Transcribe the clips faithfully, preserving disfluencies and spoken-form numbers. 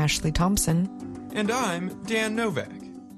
Ashley Thompson. And I'm Dan Novak.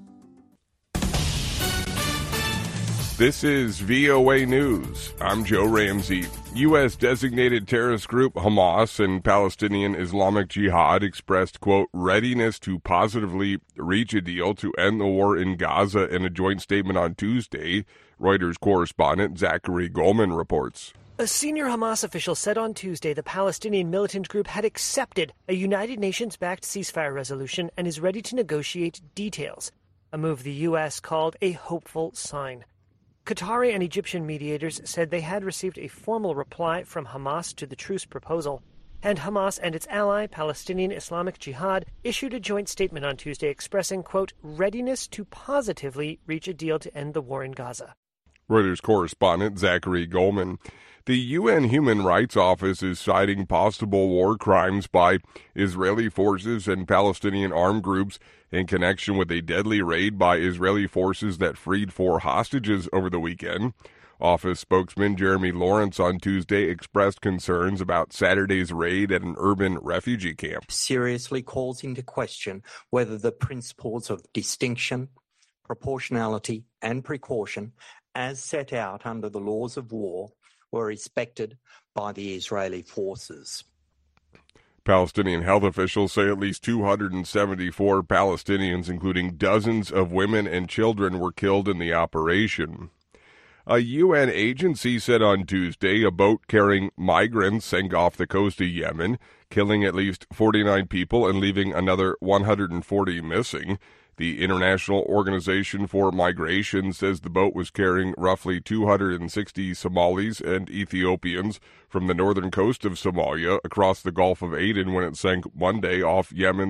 This is V O A News. I'm Joe Ramsey. U S designated terrorist group Hamas and Palestinian Islamic Jihad expressed, quote, readiness to positively reach a deal to end the war in Gaza in a joint statement on Tuesday. Reuters correspondent Zachary Goldman reports. A senior Hamas official said on Tuesday the Palestinian militant group had accepted a United Nations-backed ceasefire resolution and is ready to negotiate details, a move the U S called a hopeful sign. Qatari and Egyptian mediators said they had received a formal reply from Hamas to the truce proposal, and Hamas and its ally, Palestinian Islamic Jihad, issued a joint statement on Tuesday expressing, quote, readiness to positively reach a deal to end the war in Gaza. Reuters correspondent Zachary Goldman. The U N Human Rights Office is citing possible war crimes by Israeli forces and Palestinian armed groups in connection with a deadly raid by Israeli forces that freed four hostages over the weekend. Office spokesman Jeremy Lawrence on Tuesday expressed concerns about Saturday's raid at an urban refugee camp. Seriously calls into question whether the principles of distinction, proportionality, and precaution, as set out under the laws of war, were respected by the Israeli forces. Palestinian health officials say at least two hundred seventy-four Palestinians, including dozens of women and children, were killed in the operation. A U N agency said on Tuesday a boat carrying migrants sank off the coast of Yemen, killing at least forty-nine people and leaving another one hundred forty missing. The International Organization for Migration says the boat was carrying roughly two hundred sixty Somalis and Ethiopians from the northern coast of Somalia across the Gulf of Aden when it sank Monday off Yemen's